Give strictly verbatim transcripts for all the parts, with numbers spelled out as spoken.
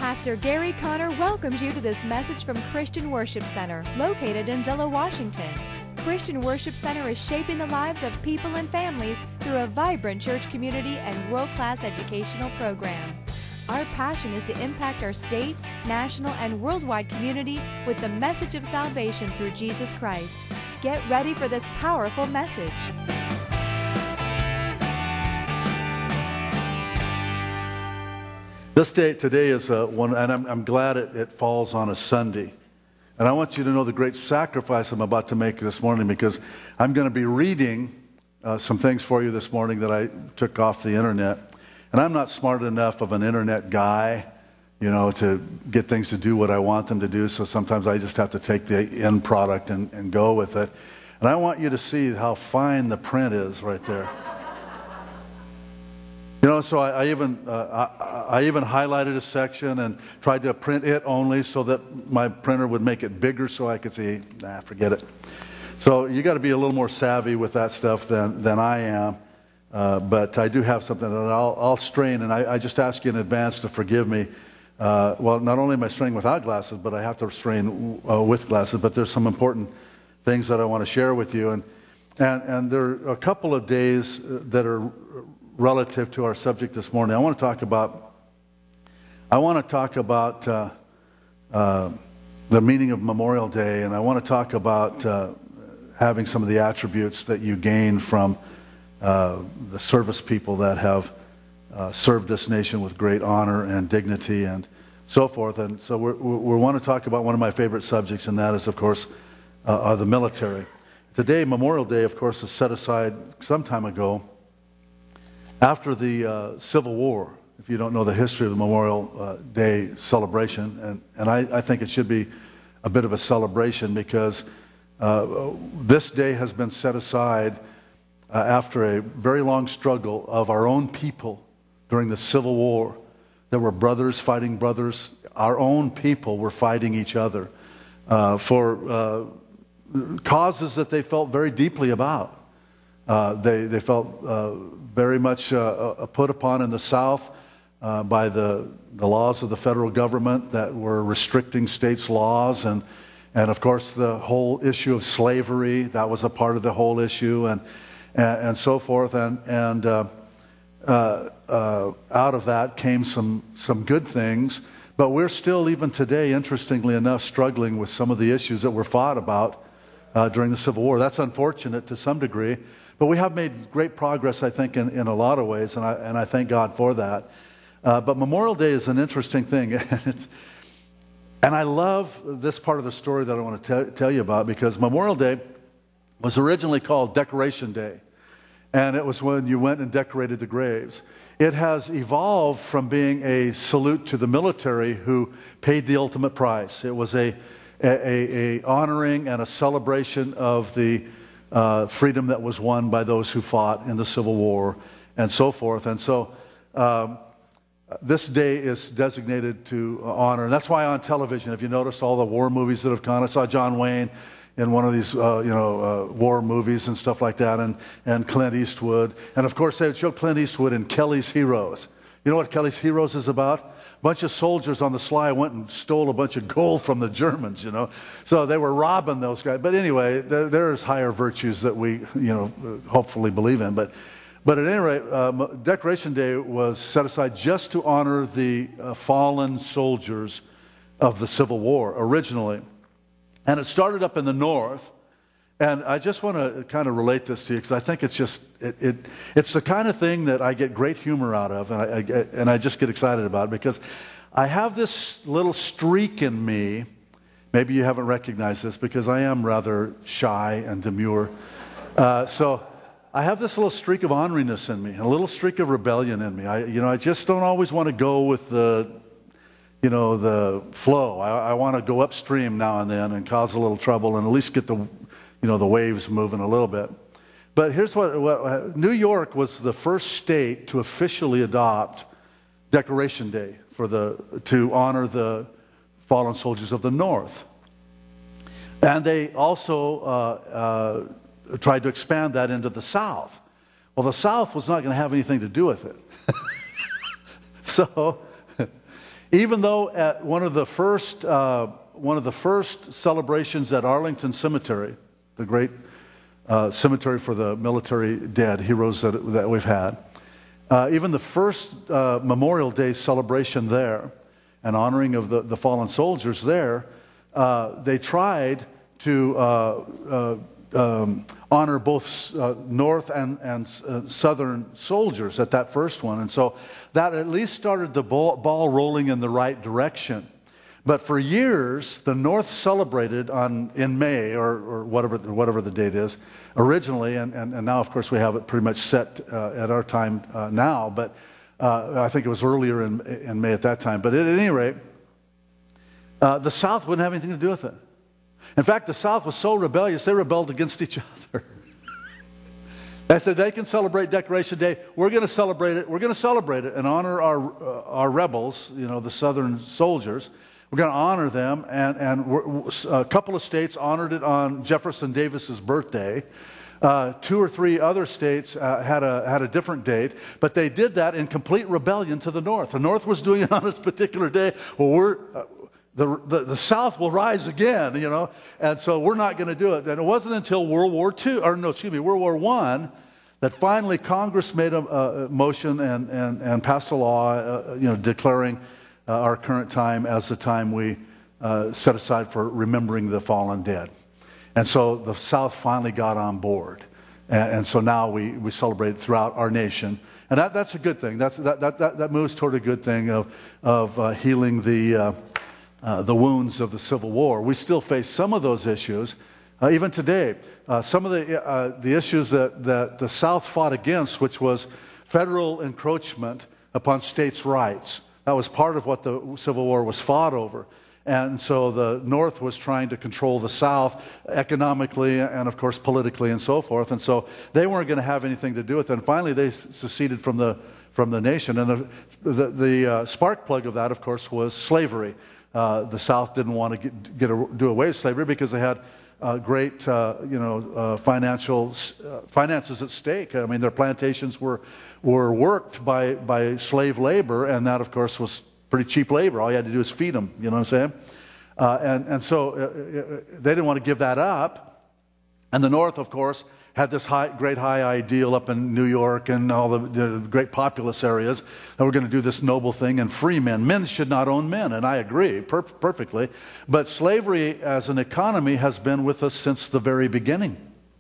Pastor Gary Conner welcomes you to this message from Christian Worship Center, located in Zillow, Washington. Christian Worship Center is shaping the lives of people and families through a vibrant church community and world-class educational program. Our passion is to impact our state, national, and worldwide community with the message of salvation through Jesus Christ. Get ready for this powerful message. This day today is uh, one, and I'm, I'm glad it, it falls on a Sunday. And I want you to know the great sacrifice I'm about to make this morning, because I'm going to be reading uh, some things for you this morning that I took off the internet. And I'm not smart enough of an internet guy, you know, to get things to do what I want them to do. So sometimes I just have to take the end product and, and go with it. And I want you to see how fine the print is right there. You know, so I, I even uh, I, I even highlighted a section and tried to print it only so that my printer would make it bigger so I could see. Nah, forget it. So you got to be a little more savvy with that stuff than than I am. Uh, but I do have something that I'll, I'll strain, and I, I just ask you in advance to forgive me. Uh, well, not only am I straining without glasses, but I have to strain uh, with glasses. But there's some important things that I want to share with you, and and and there are a couple of days that are relative to our subject this morning. I want to talk about, I want to talk about uh, uh, the meaning of Memorial Day, and I want to talk about uh, having some of the attributes that you gain from uh, the service people that have uh, served this nation with great honor and dignity and so forth. And so we're, we want to talk about one of my favorite subjects, and that is, of course, uh, are the military. Today, Memorial Day, of course, is set aside some time ago after the uh, Civil War. If you don't know the history of the Memorial uh, Day celebration, and, and I, I think it should be a bit of a celebration, because uh, this day has been set aside uh, after a very long struggle of our own people during the Civil War. There were brothers fighting brothers. Our own people were fighting each other uh, for uh, causes that they felt very deeply about. Uh, they, they felt uh, very much uh, put upon in the South uh, by the, the laws of the federal government that were restricting states' laws, and, and of course the whole issue of slavery, that was a part of the whole issue, and, and, and so forth. And, and uh, uh, uh, out of that came some, some good things, but we're still, even today, interestingly enough, struggling with some of the issues that were fought about uh, during the Civil War. That's unfortunate to some degree. But we have made great progress, I think, in, in a lot of ways, and I, and I thank God for that. Uh, but Memorial Day is an interesting thing. and, it's, and I love this part of the story that I want to te- tell you about, because Memorial Day was originally called Decoration Day. And it was when you went and decorated the graves. It has evolved from being a salute to the military who paid the ultimate price. It was a, a, a, a honoring and a celebration of the Uh, freedom that was won by those who fought in the Civil War and so forth. And so um, this day is designated to honor. And that's why on television, if you notice all the war movies that have gone, I saw John Wayne in one of these uh, you know, uh, war movies and stuff like that, and, and Clint Eastwood. And of course, they would show Clint Eastwood in Kelly's Heroes. You know what Kelly's Heroes is about? A bunch of soldiers on the sly went and stole a bunch of gold from the Germans, you know. So they were robbing those guys. But anyway, there, there's higher virtues that we, you know, hopefully believe in. But, but at any rate, uh, Decoration Day was set aside just to honor the uh, fallen soldiers of the Civil War originally. And it started up in the North. And I just want to kind of relate this to you, because I think it's just, it, it, it's the kind of thing that I get great humor out of, and I, I, and I just get excited about it, because I have this little streak in me. Maybe you haven't recognized this, because I am rather shy and demure. Uh, so I have this little streak of orneriness in me, and a little streak of rebellion in me. I, you know, I just don't always want to go with the, you know, the flow. I, I want to go upstream now and then and cause a little trouble, and at least get the you know, the waves moving a little bit. But here's what, what, New York was the first state to officially adopt Decoration Day for the, to honor the fallen soldiers of the North. And they also uh, uh, tried to expand that into the South. Well, the South was not going to have anything to do with it. So Even though at one of the first, uh, one of the first celebrations at Arlington Cemetery, the great uh, cemetery for the military dead heroes that, that we've had, uh, even the first uh, Memorial Day celebration there, and honoring of the, the fallen soldiers there, uh, they tried to uh, uh, um, honor both uh, North and, and uh, Southern soldiers at that first one. And so that at least started the ball, ball rolling in the right direction. But for years, the North celebrated on in May, or, or whatever, whatever the date is, originally, and, and, and now, of course, we have it pretty much set uh, at our time uh, now, but uh, I think it was earlier in, in May at that time. But at any rate, uh, the South wouldn't have anything to do with it. In fact, the South was so rebellious, they rebelled against each other. They said they can celebrate Decoration Day. We're going to celebrate it. We're going to celebrate it and honor our uh, our rebels, you know, the Southern soldiers. We're going to honor them, and and we're, a couple of states honored it on Jefferson Davis's birthday. Uh, two or three other states uh, had a had a different date, but they did that in complete rebellion to the North. The North was doing it on this particular day. Well, we're uh, The, the, the South will rise again, you know, and so we're not going to do it. And it wasn't until World War Two, or no, excuse me, World War One, that finally Congress made a, a motion and, and, and passed a law, uh, you know, declaring uh, our current time as the time we uh, set aside for remembering the fallen dead. And so the South finally got on board. And, and so now we, we celebrate throughout our nation. And that, that's a good thing. That's, that, that, that, that moves toward a good thing of, of uh, healing the... Uh, Uh, the wounds of the Civil War. We still face some of those issues, uh, even today. Uh, some of the uh, the issues that, that the South fought against, which was federal encroachment upon states' rights. That was part of what the Civil War was fought over. And so the North was trying to control the South economically and, of course, politically and so forth. And so they weren't going to have anything to do with it. And finally, they seceded from the from the nation. And the the, the uh, spark plug of that, of course, was slavery. Uh, the South didn't want to get, get a, do away with slavery because they had uh, great, uh, you know, uh, financial uh, finances at stake. I mean, their plantations were were worked by by slave labor, and that, of course, was pretty cheap labor. All you had to do was feed them. You know what I'm saying? Uh, and and so uh, they didn't want to give that up. And the North, of course, had this high, great high ideal up in New York and all the, the great populous areas that we're going to do this noble thing and free men. Men should not own men, and I agree per perfectly. But slavery as an economy has been with us since the very beginning.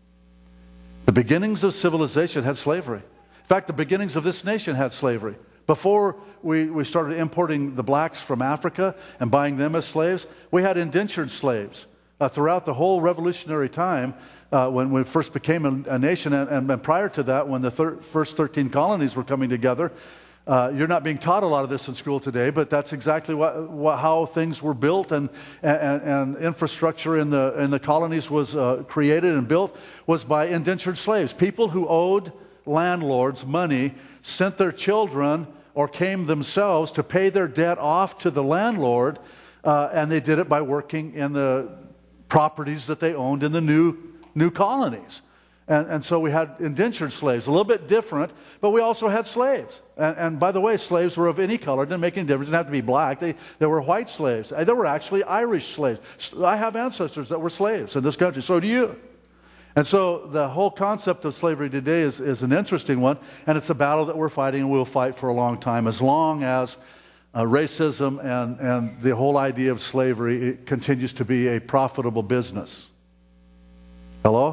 The beginnings of civilization had slavery. In fact, the beginnings of this nation had slavery. Before we, we started importing the blacks from Africa and buying them as slaves, we had indentured slaves. Uh, throughout the whole revolutionary time, uh, when we first became a, a nation, and, and, and prior to that, when the thir first thirteen colonies were coming together, uh, you're not being taught a lot of this in school today, but that's exactly what, what, how things were built, and, and, and infrastructure in the, in the colonies was uh, created and built was by indentured slaves. People who owed landlords money sent their children or came themselves to pay their debt off to the landlord, uh, and they did it by working in the properties that they owned in the new new colonies. And, and so we had indentured slaves, a little bit different, but we also had slaves. And, and by the way, slaves were of any color. It didn't make any difference. It didn't have to be black. They, they were white slaves. There were actually Irish slaves. I have ancestors that were slaves in this country. So do you. And so the whole concept of slavery today is, is an interesting one, and it's a battle that we're fighting and we'll fight for a long time, as long as Uh, racism and, and the whole idea of slavery, it continues to be a profitable business. Hello?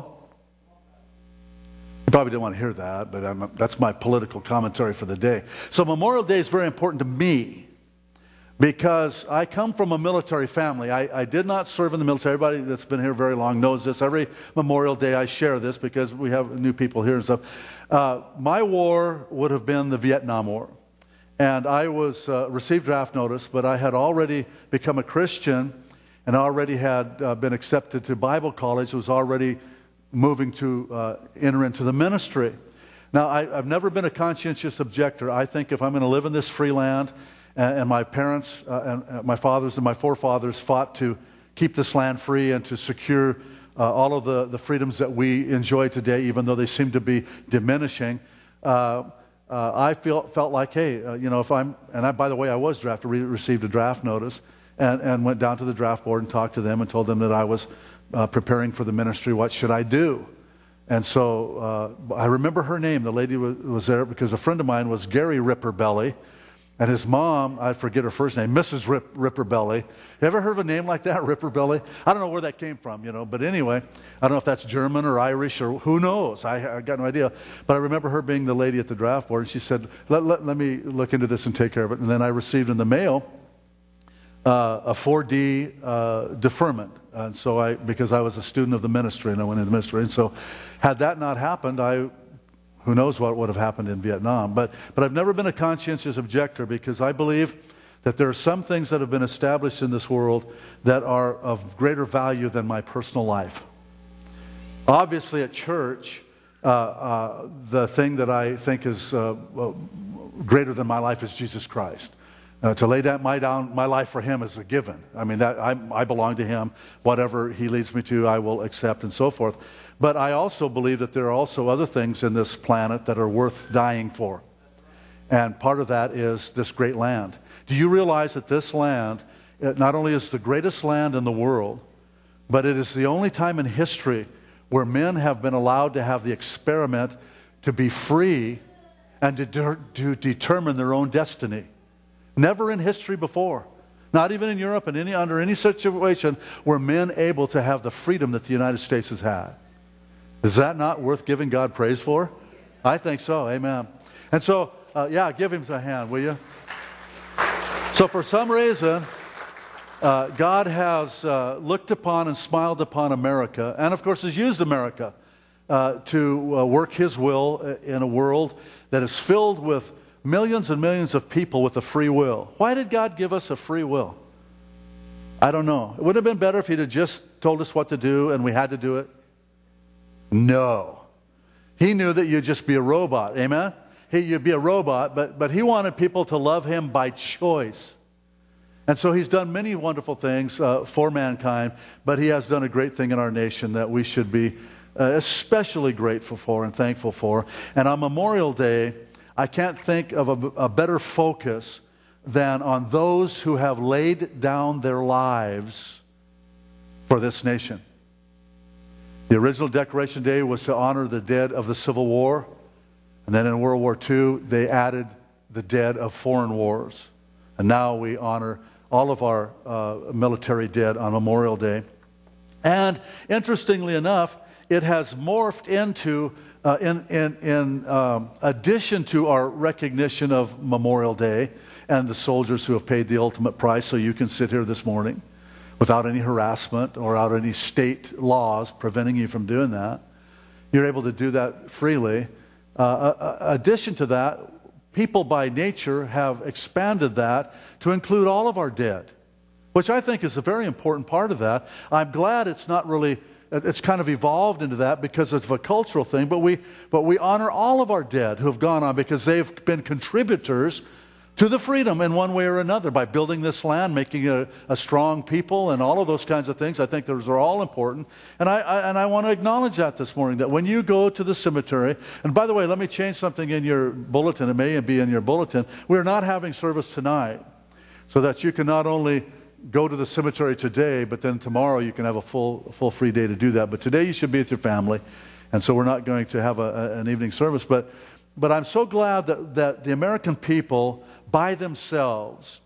You probably didn't want to hear that, but I'm, that's my political commentary for the day. So Memorial Day is very important to me because I come from a military family. I, I did not serve in the military. Everybody that's been here very long knows this. Every Memorial Day I share this because we have new people here and stuff. Uh, my war would have been the Vietnam War. And I was uh, received draft notice, but I had already become a Christian and already had uh, been accepted to Bible college, was already moving to uh, enter into the ministry. Now, I, I've never been a conscientious objector. I think if I'm going to live in this free land, and, and my parents, uh, and uh, my fathers and my forefathers fought to keep this land free and to secure uh, all of the, the freedoms that we enjoy today, even though they seem to be diminishing, uh, uh, I feel, felt like, hey, uh, you know, if I'm, and I, by the way, I was drafted, re- received a draft notice, and, and went down to the draft board and talked to them and told them that I was uh, preparing for the ministry. What should I do? And so uh, I remember her name. The lady was, was there because a friend of mine was Gary Ripperbelly, and his mom, I forget her first name, Missus Rip, Ripperbelly. You ever heard of a name like that, Ripperbelly? I don't know where that came from, you know, but anyway, I don't know if that's German or Irish or who knows. I, I got no idea. But I remember her being the lady at the draft board, and she said, let, let, let me look into this and take care of it. And then I received in the mail uh, a four D uh, deferment. And so I, because I was a student of the ministry, and I went into the ministry. And so had that not happened, I... who knows what would have happened in Vietnam. But, but I've never been a conscientious objector because I believe that there are some things that have been established in this world that are of greater value than my personal life. Obviously at church, uh, uh, the thing that I think is uh, uh, greater than my life is Jesus Christ. Uh, to lay down my, down my life for Him is a given. I mean, that I, I belong to Him. Whatever He leads me to, I will accept and so forth. But I also believe that there are also other things in this planet that are worth dying for. And part of that is this great land. Do you realize that this land, it not only is the greatest land in the world, but it is the only time in history where men have been allowed to have the experiment to be free and to, de- to determine their own destiny. Never in history before. Not even in Europe and any, under any situation were men able to have the freedom that the United States has had. Is that not worth giving God praise for? I think so. Amen. And so, uh, yeah, give Him a hand, will you? So for some reason, uh, God has uh, looked upon and smiled upon America, and of course has used America uh, to uh, work His will in a world that is filled with millions and millions of people with a free will. Why did God give us a free will? I don't know. It would have been better if He'd have just told us what to do and we had to do it. No. He knew that you'd just be a robot. Amen? He, you'd be a robot, but, but He wanted people to love Him by choice. And so He's done many wonderful things uh, for mankind, but He has done a great thing in our nation that we should be uh, especially grateful for and thankful for. And on Memorial Day, I can't think of a, a better focus than on those who have laid down their lives for this nation. The original Decoration Day was to honor the dead of the Civil War. And then in World War Two, they added the dead of foreign wars. And now we honor all of our uh, military dead on Memorial Day. And interestingly enough, it has morphed into Uh, in in, in um, addition to our recognition of Memorial Day and the soldiers who have paid the ultimate price so you can sit here this morning without any harassment or without any state laws preventing you from doing that. You're able to do that freely. Uh, uh, addition to that, people by nature have expanded that to include all of our dead, which I think is a very important part of that. I'm glad it's not really... It's kind of evolved into that because it's a cultural thing, but we, but we honor all of our dead who have gone on because they've been contributors to the freedom in one way or another by building this land, making it a, a strong people, and all of those kinds of things. I think those are all important. And I, I, and I want to acknowledge that this morning, that when you go to the cemetery, and by the way, let me change something in your bulletin. It may be in your bulletin. We're not having service tonight, so that you can not only go to the cemetery today, but then tomorrow you can have a full, full free day to do that. But today you should be with your family, and so we're not going to have a, a, an evening service. But, but I'm so glad that, that the American people, by themselves,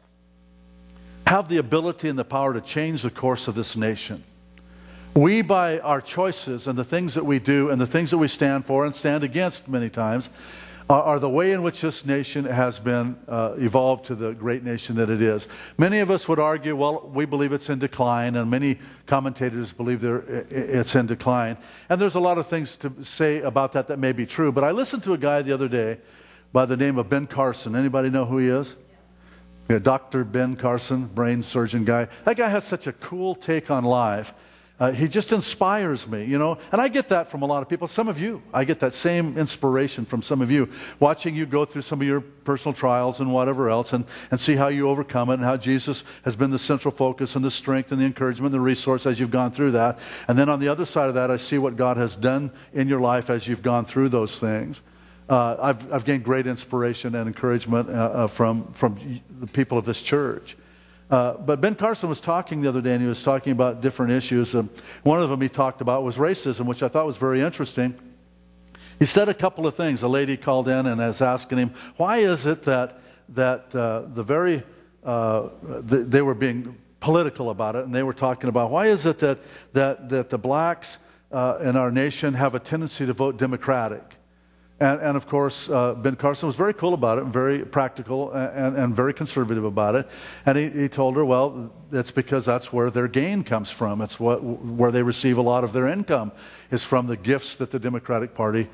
have the ability and the power to change the course of this nation. We, by our choices and the things that we do and the things that we stand for and stand against many times, are the way in which this nation has been uh, evolved to the great nation that it is. Many of us would argue, well, we believe it's in decline, and many commentators believe it's in decline. And there's a lot of things to say about that that may be true. But I listened to a guy the other day by the name of Ben Carson. Anybody know who he is? Yeah, Doctor Ben Carson, brain surgeon guy. That guy has such a cool take on life. Uh, he just inspires me, you know. And I get that from a lot of people. Some of you, I get that same inspiration from some of you. Watching you go through some of your personal trials and whatever else, and, and see how you overcome it, and how Jesus has been the central focus and the strength and the encouragement and the resource as you've gone through that. And then on the other side of that, I see what God has done in your life as you've gone through those things. uh, I've, I've gained great inspiration and encouragement uh, uh, from, from the people of this church. Uh, but Ben Carson was talking the other day, and he was talking about different issues. Um, one of them he talked about was racism, which I thought was very interesting. He said a couple of things. A lady called in and was asking him, why is it that, that uh, the very, uh, the, they were being political about it, and they were talking about, why is it that, that, that the blacks uh, in our nation have a tendency to vote Democratic? And, and of course, uh, Ben Carson was very cool about it, and very practical, and, and very conservative about it. And he, he told her, well, it's because that's where their gain comes from. It's what, where they receive a lot of their income, is from the gifts that the Democratic Party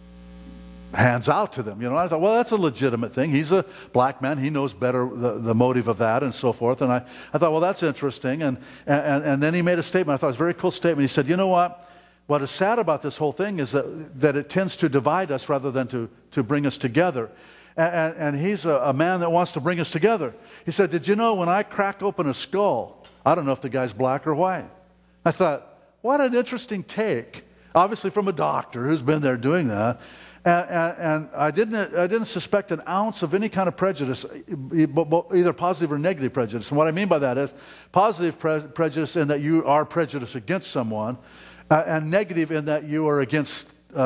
hands out to them. You know, I thought, well, that's a legitimate thing. He's a black man. He knows better the, the motive of that and so forth. And I, I thought, well, that's interesting. And, and, and then he made a statement. I thought it was a very cool statement. He said, you know what? What is sad about this whole thing is that, that it tends to divide us rather than to, to bring us together. And, and, and he's a, a man that wants to bring us together. He said, did you know when I crack open a skull, I don't know if the guy's black or white. I thought, what an interesting take. Obviously from a doctor who's been there doing that. And, and, and I didn't, I didn't suspect an ounce of any kind of prejudice, either positive or negative prejudice. And what I mean by that is positive pre prejudice in that you are prejudiced against someone, Uh, and negative in that you are against uh,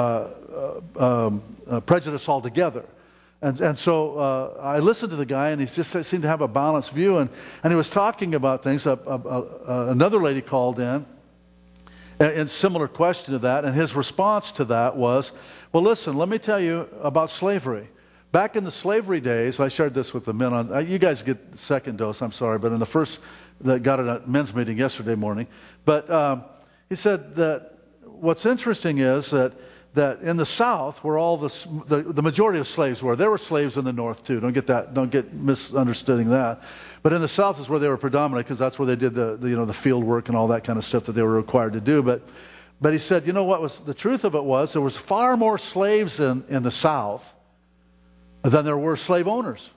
uh, uh, um, uh, prejudice altogether. And, and so uh, I listened to the guy, and he just seemed to have a balanced view. And, and he was talking about things. Uh, uh, uh, another lady called in, and, and similar question to that. And his response to that was, well, listen, let me tell you about slavery. Back in the slavery days, I shared this with the men. On, uh, you guys get the second dose, I'm sorry. But in the first, that got it at a men's meeting yesterday morning. But Um, he said that what's interesting is that, that in the South, where all the, the, the majority of slaves were, there were slaves in the North too. Don't get that, don't get misunderstanding that. But in the South is where they were predominant, because that's where they did the, the, you know, the field work and all that kind of stuff that they were required to do. But, but he said, you know what was the truth of it was there was far more slaves in, in the South than there were slave owners.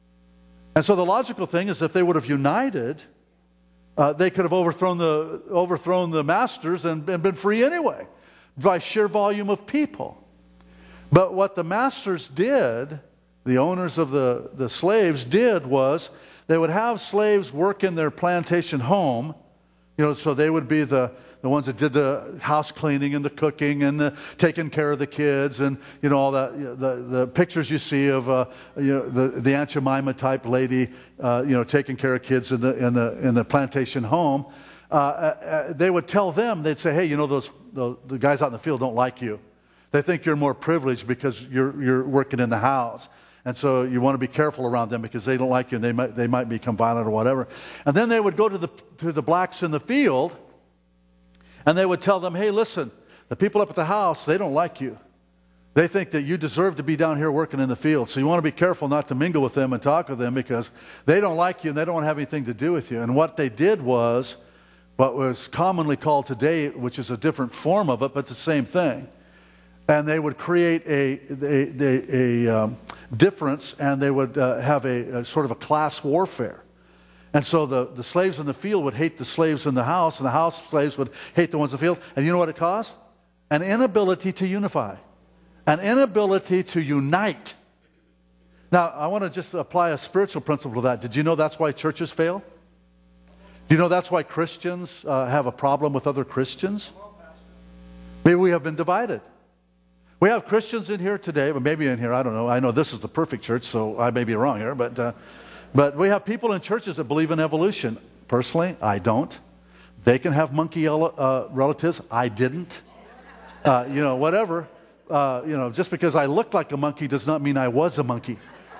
And so the logical thing is if they would have united, Uh, they could have overthrown the, overthrown the masters and, and been free anyway by sheer volume of people. But what the masters did, the owners of the, the slaves did, was they would have slaves work in their plantation home. You know, so they would be the, the ones that did the house cleaning and the cooking and the taking care of the kids and, you know, all that, you know, the, the pictures you see of, uh, you know, the, the Aunt Jemima type lady, uh, you know, taking care of kids in the, in the, in the plantation home. Uh, uh, they would tell them, they'd say, hey, you know, those, those, the guys out in the field don't like you. They think you're more privileged because you're, you're working in the house. And so you want to be careful around them because they don't like you and they might, they might become violent or whatever. And then they would go to the, to the blacks in the field and they would tell them, hey, listen, the people up at the house, they don't like you. They think that you deserve to be down here working in the field. So you want to be careful not to mingle with them and talk with them because they don't like you and they don't want to have anything to do with you. And what they did was what was commonly called today, which is a different form of it, but the same thing. And they would create a, a, a, a um, difference, and they would uh, have a, a sort of a class warfare. And so the, the slaves in the field would hate the slaves in the house, and the house slaves would hate the ones in the field. And you know what it caused? An inability to unify. An inability to unite. Now, I want to just apply a spiritual principle to that. Did you know that's why churches fail? Do you know that's why Christians uh, have a problem with other Christians? Maybe we have been divided. We have Christians in here today, but maybe in here, I don't know. I know this is the perfect church, so I may be wrong here. But, uh, but we have people in churches that believe in evolution. Personally, I don't. They can have monkey uh, relatives. I didn't. Uh, you know, whatever. Uh, you know, just because I look like a monkey does not mean I was a monkey.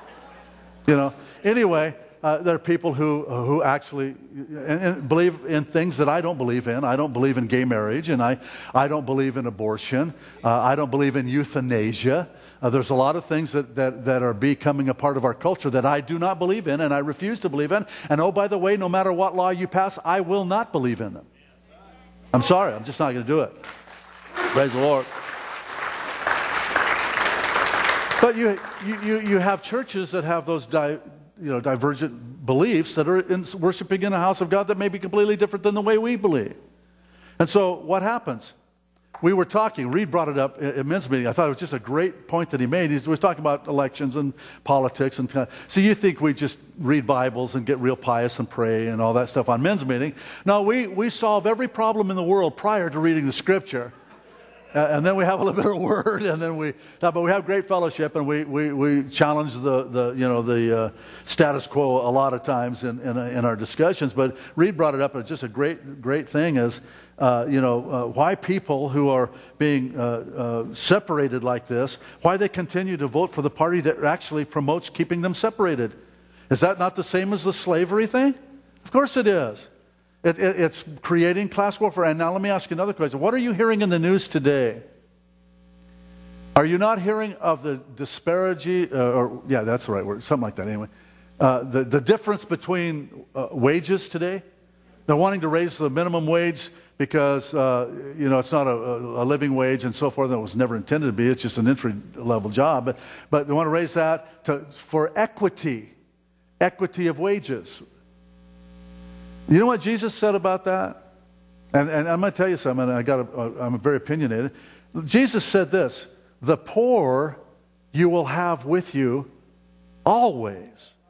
You know. Anyway, uh, there are people who who actually and, and believe in things that I don't believe in. I don't believe in gay marriage, and I I don't believe in abortion. Uh, I don't believe in euthanasia. Uh, there's a lot of things that, that that are becoming a part of our culture that I do not believe in, and I refuse to believe in. And oh, by the way, no matter what law you pass, I will not believe in them. I'm sorry, I'm just not going to do it. Praise the Lord. But you you you have churches that have those di, you know divergent beliefs that are in, worshiping in a house of God that may be completely different than the way we believe. And so what happens? we were talking, Reed brought it up at men's meeting. I thought it was just a great point that he made. He was talking about elections and politics. And so you think we just read Bibles and get real pious and pray and all that stuff on men's meeting. No, we, we solve every problem in the world prior to reading the Scripture. Uh, and then we have a little bit of word, and then we, no, but we have great fellowship, and we, we, we challenge the, the, you know, the uh, status quo a lot of times in, in, in our discussions. But Reed brought it up, and it's just a great, great thing is, uh, you know, uh, why people who are being uh, uh, separated like this, why they continue to vote for the party that actually promotes keeping them separated. Is that not the same as the slavery thing? Of course it is. It, it, it's creating class warfare. And now let me ask you another question. What are you hearing in the news today? Are you not hearing of the disparity, uh, or yeah, that's the right word, something like that anyway. Uh, the, the difference between uh, wages today? They're wanting to raise the minimum wage because, uh, you know, it's not a, a living wage and so forth. That was never intended to be. It's just an entry-level job. But, but they want to raise that to, for equity, equity of wages. You know what Jesus said about that? And, and I'm going to tell you something, and I got a, I'm very opinionated. Jesus said this, the poor you will have with you always.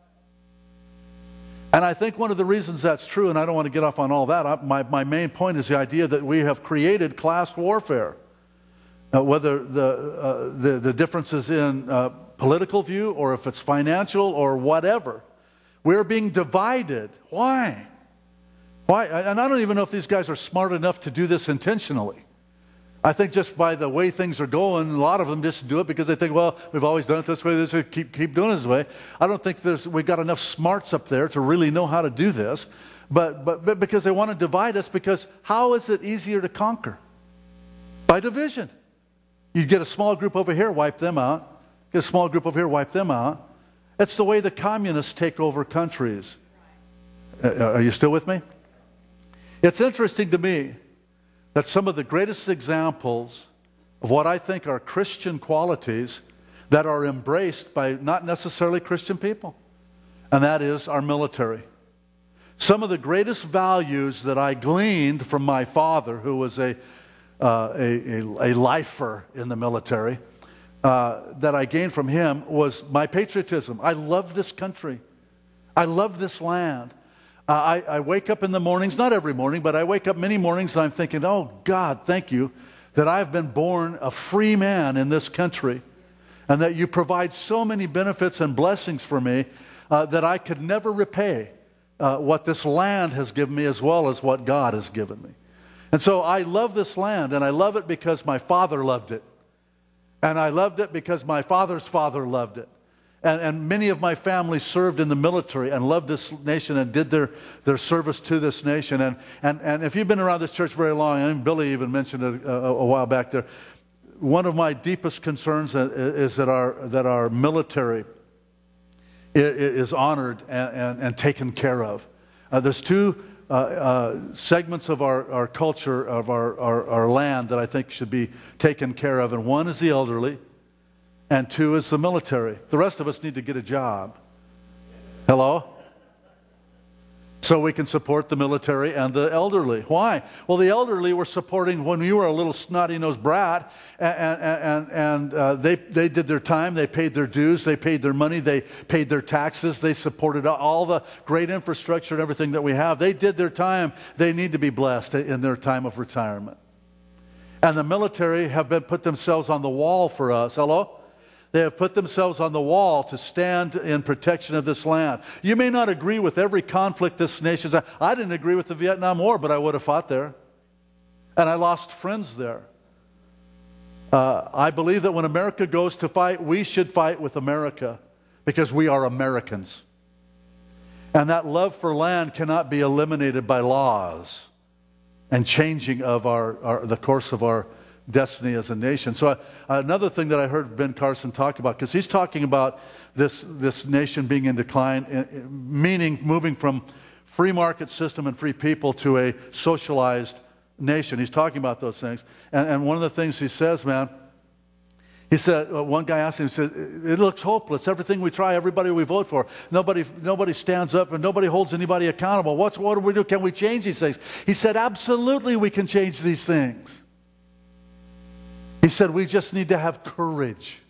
And I think one of the reasons that's true, and I don't want to get off on all that, I, my, my main point is the idea that we have created class warfare. Uh, whether the, uh, the, the differences in uh, political view or if it's financial or whatever. We're being divided. Why? Why? And I don't even know if these guys are smart enough to do this intentionally. I think just by the way things are going, a lot of them just do it because they think, well, we've always done it this way, this way, keep, keep doing it this way. I don't think there's, we've got enough smarts up there to really know how to do this. But, but, but because they want to divide us, because how is it easier to conquer? By division. You get a small group over here, wipe them out. Get a small group over here, wipe them out. That's the way the communists take over countries. Uh, are you still with me? It's interesting to me that some of the greatest examples of what I think are Christian qualities that are embraced by not necessarily Christian people, and that is our military. Some of the greatest values that I gleaned from my father, who was a, uh, a, a, a lifer in the military, uh, that I gained from him was my patriotism. I love this country. I love this land. I, I wake up in the mornings, not every morning, but I wake up many mornings and I'm thinking, oh God, thank you that I've been born a free man in this country and that you provide so many benefits and blessings for me uh, that I could never repay uh, what this land has given me as well as what God has given me. And so I love this land, and I love it because my father loved it. And I loved it because my father's father loved it. And, and many of my family served in the military and loved this nation and did their, their service to this nation. And, and, and if you've been around this church very long, and Billy even mentioned it a, a, a while back there, one of my deepest concerns is that our, that our military is honored and, and, and taken care of. Uh, there's two uh, uh, segments of our, our culture, of our, our, our land that I think should be taken care of. And one is the elderly. And two is the military. The rest of us need to get a job. Hello? So we can support the military and the elderly. Why? Well, the elderly were supporting when you were a little snotty-nosed brat, and, and, and uh, they, they did their time, they paid their dues, they paid their money, they paid their taxes, they supported all the great infrastructure and everything that we have. They did their time. They need to be blessed in their time of retirement. And the military have been put themselves on the wall for us. Hello? They have put themselves on the wall to stand in protection of this land. You may not agree with every conflict this nation's. I didn't agree with the Vietnam War, but I would have fought there. And I lost friends there. Uh, I believe that when America goes to fight, we should fight with America because we are Americans. And that love for land cannot be eliminated by laws and changing of our, our the course of our destiny as a nation. So uh, another thing that I heard Ben Carson talk about, because he's talking about this, this nation being in decline, uh, meaning moving from free market system and free people to a socialized nation. He's talking about those things. And, and one of the things he says, man, he said, uh, one guy asked him, he said, it looks hopeless. Everything we try, everybody we vote for, nobody, nobody stands up and nobody holds anybody accountable. What's, what do we do? Can we change these things? He said, absolutely we can change these things. He said, we just need to have courage.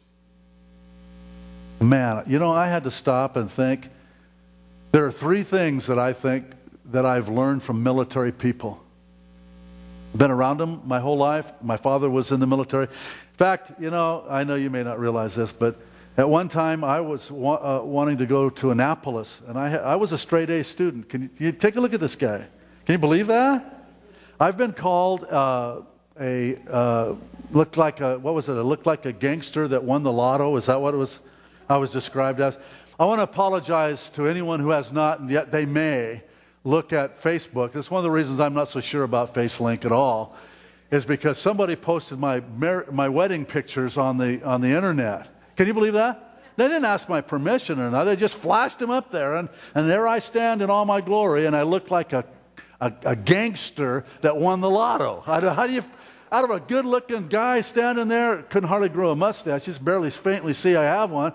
Man, you know, I had to stop and think. There are three things that I think that I've learned from military people. Been around them my whole life. My father was in the military. In fact, you know, I know you may not realize this, but at one time I was wa uh, wanting to go to Annapolis, and I, I was a straight A student. Can you, you take a look at this guy? Can you believe that? I've been called uh, a, uh, looked like a, what was it? It looked like a gangster that won the lotto. Is that what it was? I was described as. I want to apologize to anyone who has not, and yet they may look at Facebook. That's one of the reasons I'm not so sure about FaceLink at all, is because somebody posted my my wedding pictures on the on the internet. Can you believe that? They didn't ask my permission or not. They just flashed them up there, and and there I stand in all my glory, and I look like a a, a gangster that won the lotto. How do, how do you? Out of a good-looking guy standing there, couldn't hardly grow a mustache, just barely faintly see I have one,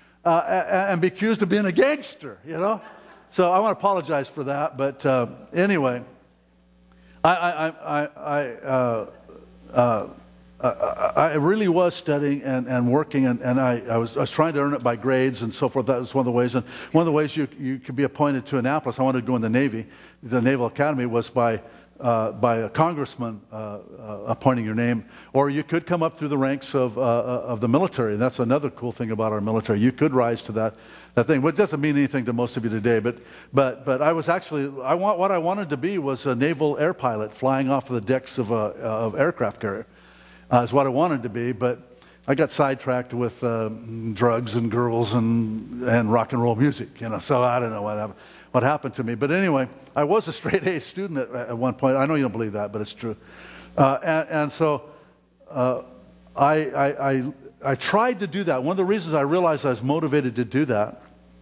uh, and be accused of being a gangster, you know? So I want to apologize for that, but uh, anyway, I, I, I, I, uh, uh, I really was studying and, and working, and, and I, I, was, I was trying to earn it by grades and so forth. That was one of the ways. And one of the ways you, you could be appointed to Annapolis, I wanted to go in the Navy. The Naval Academy was by Uh, by a congressman uh, uh, appointing your name, or you could come up through the ranks of, uh, of the military. And that's another cool thing about our military. You could rise to that, that thing. Well, it doesn't mean anything to most of you today, but, but, but I was actually, I want, what I wanted to be was a naval air pilot flying off of the decks of a of aircraft carrier, uh, is what I wanted to be, but I got sidetracked with uh, drugs and girls and, and rock and roll music, you know, so I don't know what happened. What happened to me. But anyway, I was a straight A student at, at one point. I know you don't believe that, but it's true. Uh, and, and so uh, I, I, I, I tried to do that. One of the reasons I realized I was motivated to do that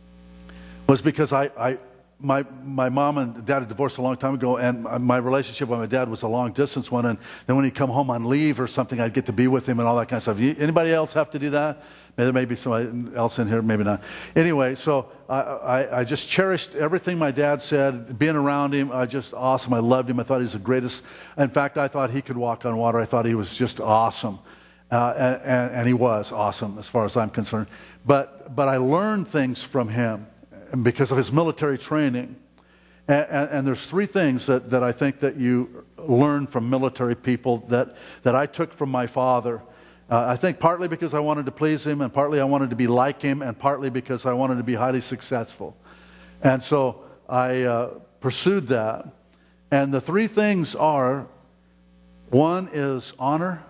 was because I, I, my, my mom and dad had divorced a long time ago, and my relationship with my dad was a long-distance one. And then when he'd come home on leave or something, I'd get to be with him and all that kind of stuff. Anybody else have to do that? Maybe there may be somebody else in here, maybe not. Anyway, so I, I, I just cherished everything my dad said, being around him. I just awesome. I loved him. I thought he was the greatest. In fact, I thought he could walk on water. I thought he was just awesome. Uh, and, and he was awesome as far as I'm concerned. But, but I learned things from him because of his military training. And, and, and there's three things that, that I think that you learn from military people that, that I took from my father. Uh, I think partly because I wanted to please him, and partly I wanted to be like him, and partly because I wanted to be highly successful. And so I uh, pursued that. And the three things are, one is honor,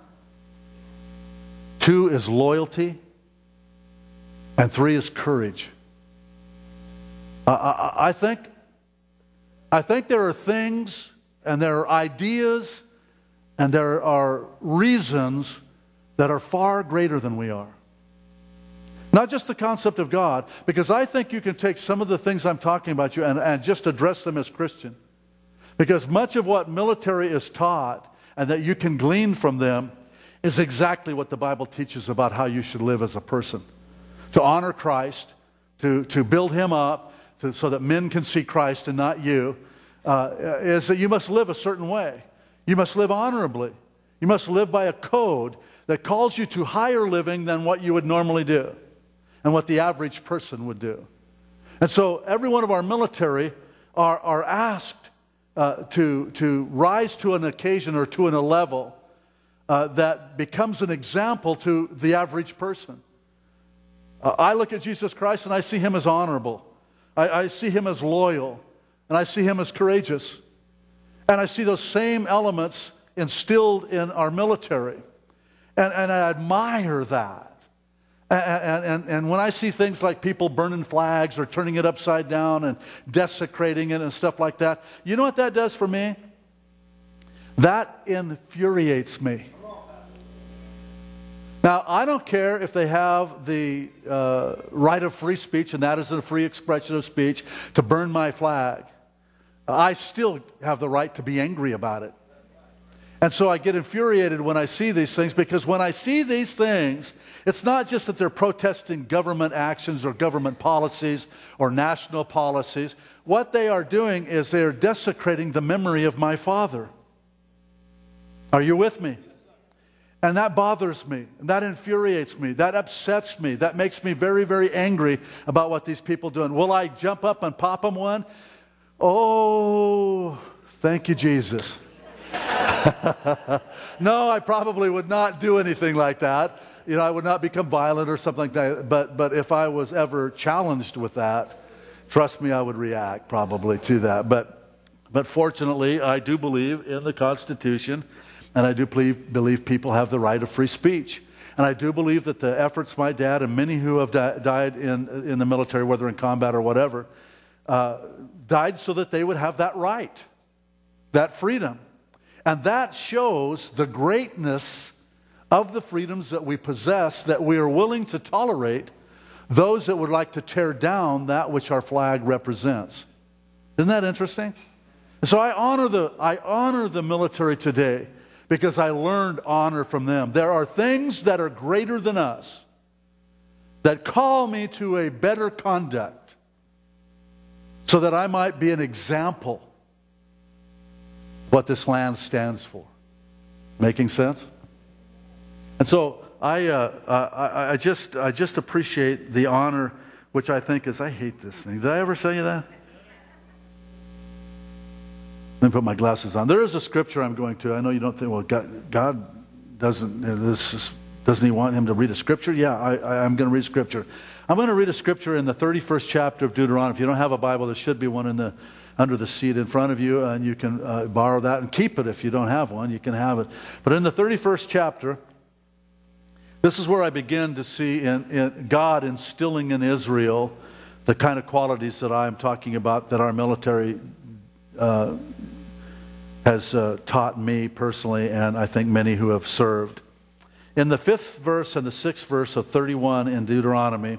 two is loyalty, and three is courage. Uh, I, I think, I think there are things, and there are ideas, and there are reasons that are far greater than we are. Not just the concept of God, because I think you can take some of the things I'm talking about you and, and just address them as Christian. Because much of what military is taught and that you can glean from them is exactly what the Bible teaches about how you should live as a person. To honor Christ, to, to build Him up, to, so that men can see Christ and not you, uh, is that you must live a certain way. You must live honorably. You must live by a code that calls you to higher living than what you would normally do and what the average person would do. And so every one of our military are, are asked uh, to, to rise to an occasion or to an, a level uh, that becomes an example to the average person. Uh, I look at Jesus Christ and I see Him as honorable. I, I see Him as loyal. And I see Him as courageous. And I see those same elements instilled in our military. And, and I admire that. And, and, and when I see things like people burning flags or turning it upside down and desecrating it and stuff like that, you know what that does for me? That infuriates me. Now, I don't care if they have the uh, right of free speech, and that is a free expression of speech, to burn my flag. I still have the right to be angry about it. And so I get infuriated when I see these things, because when I see these things, it's not just that they're protesting government actions or government policies or national policies. What they are doing is they are desecrating the memory of my father. Are you with me? And that bothers me. And that infuriates me. That upsets me. That makes me very, very angry about what these people are doing. Will I jump up and pop them one? Oh, thank you, Jesus. No, I probably would not do anything like that. You know, I would not become violent or something like that. But, but if I was ever challenged with that, trust me, I would react probably to that. But, but fortunately, I do believe in the Constitution. And I do believe, believe people have the right of free speech. And I do believe that the efforts my dad and many who have di- died in, in the military, whether in combat or whatever, uh, died so that they would have that right, that freedom. And that shows the greatness of the freedoms that we possess, that we are willing to tolerate those that would like to tear down that which our flag represents. Isn't that interesting? And so I honor the, I honor the military today, because I learned honor from them. There are things that are greater than us that call me to a better conduct so that I might be an example of what this land stands for. Making sense? And so I, uh, I, I, just, I just appreciate the honor, which I think is, I hate this thing. Did I ever say you that? Let me put my glasses on. There is a scripture I'm going to. I know you don't think, well, God, God doesn't, this is, doesn't he want him to read a scripture? Yeah, I, I, I'm going to read scripture. I'm going to read a scripture in the thirty-first chapter of Deuteronomy. If you don't have a Bible, there should be one in the under the seat in front of you, and you can uh, borrow that and keep it. If you don't have one, you can have it. But in the thirty-first chapter, this is where I begin to see in, in God instilling in Israel the kind of qualities that I'm talking about, that our military uh, has uh, taught me personally, and I think many who have served. In the fifth verse and the sixth verse of thirty-one in Deuteronomy,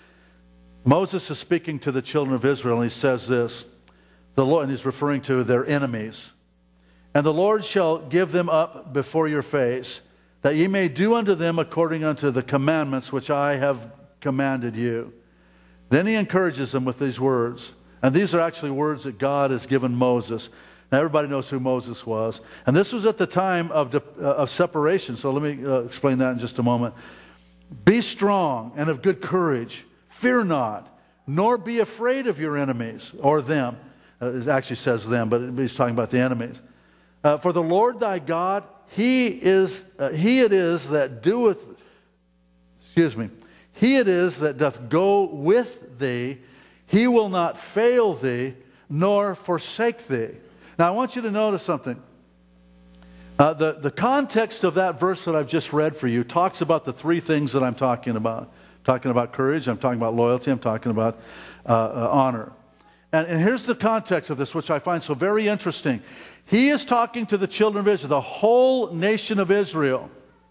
Moses is speaking to the children of Israel, and he says this, the Lord, and he's referring to their enemies. And the Lord shall give them up before your face, that ye may do unto them according unto the commandments which I have commanded you. Then he encourages them with these words. And these are actually words that God has given Moses. Now, everybody knows who Moses was. And this was at the time of, de, uh, of separation. So let me uh, explain that in just a moment. Be strong and of good courage. Fear not, nor be afraid of your enemies, or them. Uh, it actually says them, but he's talking about the enemies. Uh, for the Lord thy God, He is uh, He it is that doeth, excuse me, He it is that doth go with thee. He will not fail thee, nor forsake thee. Now, I want you to notice something. Uh, the, the context of that verse that I've just read for you talks about the three things that I'm talking about. I'm talking about courage, I'm talking about loyalty, I'm talking about uh, uh, honor. And, and here's the context of this, which I find so very interesting. He is talking to the children of Israel, the whole nation of Israel.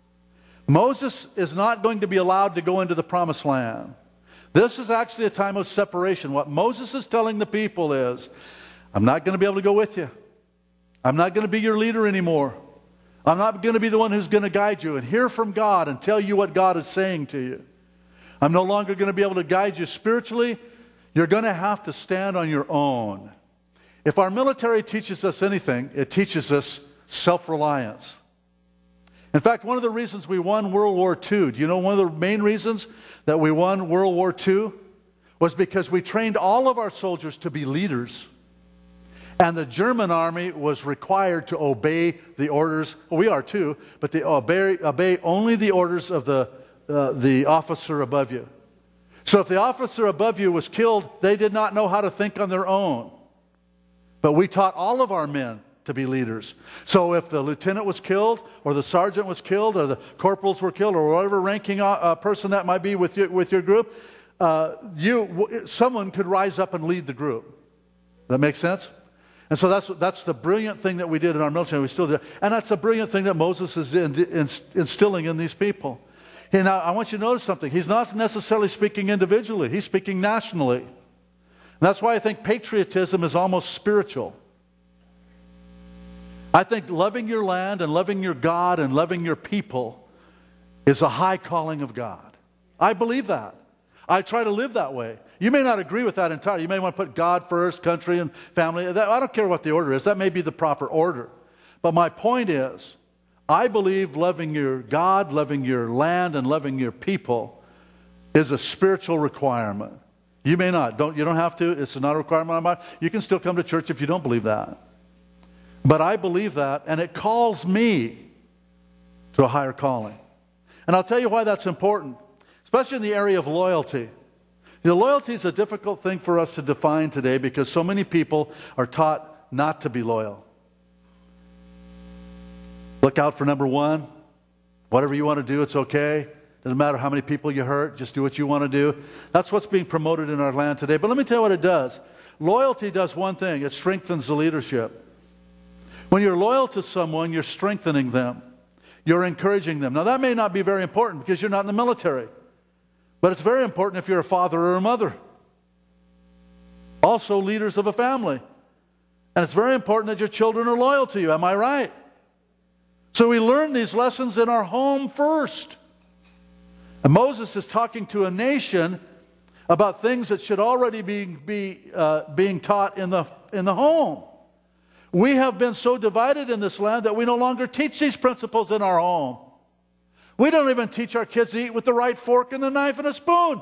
Moses is not going to be allowed to go into the promised land. This is actually a time of separation. What Moses is telling the people is, I'm not going to be able to go with you. I'm not going to be your leader anymore. I'm not going to be the one who's going to guide you and hear from God and tell you what God is saying to you. I'm no longer going to be able to guide you spiritually. You're going to have to stand on your own. If our military teaches us anything, it teaches us self-reliance. In fact, one of the reasons we won World War Two, do you know one of the main reasons that we won World War Two was because we trained all of our soldiers to be leaders. And the German army was required to obey the orders, well, we are too, but they obey, obey only the orders of the, uh, the officer above you. So if the officer above you was killed, they did not know how to think on their own. But we taught all of our men to be leaders. So if the lieutenant was killed, or the sergeant was killed, or the corporals were killed, or whatever ranking uh, person that might be with your, with your group, uh, you, someone could rise up and lead the group. Does that make sense? And so that's, that's the brilliant thing that we did in our military. We still do. And that's the brilliant thing that Moses is in, in, instilling in these people. Hey, now, I want you to notice something. He's not necessarily speaking individually. He's speaking nationally. And that's why I think patriotism is almost spiritual. I think loving your land and loving your God and loving your people is a high calling of God. I believe that. I try to live that way. You may not agree with that entirely. You may want to put God first, country and family. I don't care what the order is. That may be the proper order. But my point is, I believe loving your God, loving your land, and loving your people is a spiritual requirement. You may not. Don't, you don't have to. It's not a requirement on mine. You can still come to church if you don't believe that. But I believe that, and it calls me to a higher calling. And I'll tell you why that's important, especially in the area of loyalty. You know, loyalty is a difficult thing for us to define today because so many people are taught not to be loyal. Look out for number one. Whatever you want to do, it's okay. Doesn't matter how many people you hurt. Just do what you want to do. That's what's being promoted in our land today. But let me tell you what it does. Loyalty does one thing. It strengthens the leadership. When you're loyal to someone, you're strengthening them. You're encouraging them. Now, that may not be very important because you're not in the military. But it's very important if you're a father or a mother. Also, leaders of a family. And it's very important that your children are loyal to you. Am I right? So we learn these lessons in our home first. And Moses is talking to a nation about things that should already be, be uh, being taught in the, in the home. We have been so divided in this land that we no longer teach these principles in our home. We don't even teach our kids to eat with the right fork and the knife and a spoon.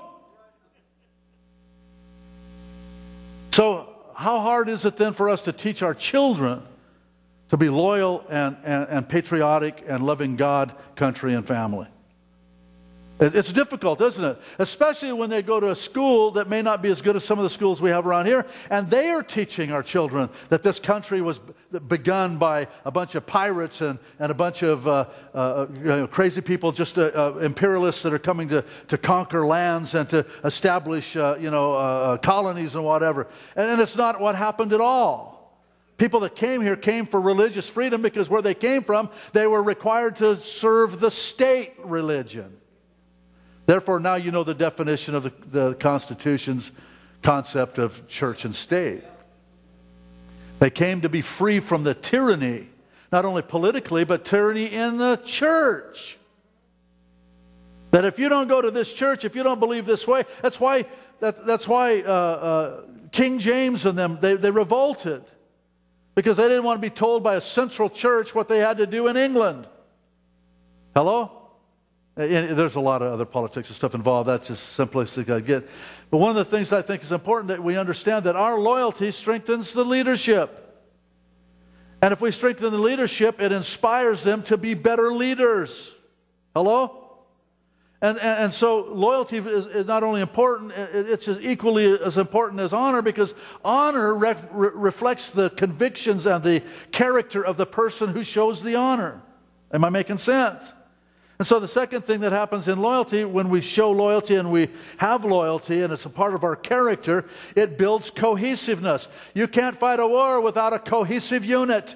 So how hard is it then for us to teach our children to be loyal and, and, and patriotic and loving God, country, and family? It's difficult, isn't it? Especially when they go to a school that may not be as good as some of the schools we have around here, and they are teaching our children that this country was begun by a bunch of pirates and, and a bunch of uh, uh, you know, crazy people, just uh, uh, imperialists that are coming to, to conquer lands and to establish uh, you know, uh, colonies and whatever. And, and it's not what happened at all. People that came here came for religious freedom because where they came from, they were required to serve the state religion. Therefore, now you know the definition of the, the Constitution's concept of church and state. They came to be free from the tyranny, not only politically, but tyranny in the church. That if you don't go to this church, if you don't believe this way, that's why, that, that's why uh, uh, King James and them, they, they revolted. Because they didn't want to be told by a central church what they had to do in England. Hello? There's a lot of other politics and stuff involved. That's just simplistic I get. But one of the things I think is important that we understand that our loyalty strengthens the leadership. And if we strengthen the leadership, it inspires them to be better leaders. Hello? And, and, and so loyalty is, is not only important, it's as equally as important as honor, because honor re re reflects the convictions and the character of the person who shows the honor. Am I making sense? And so the second thing that happens in loyalty, when we show loyalty and we have loyalty and it's a part of our character, it builds cohesiveness. You can't fight a war without a cohesive unit.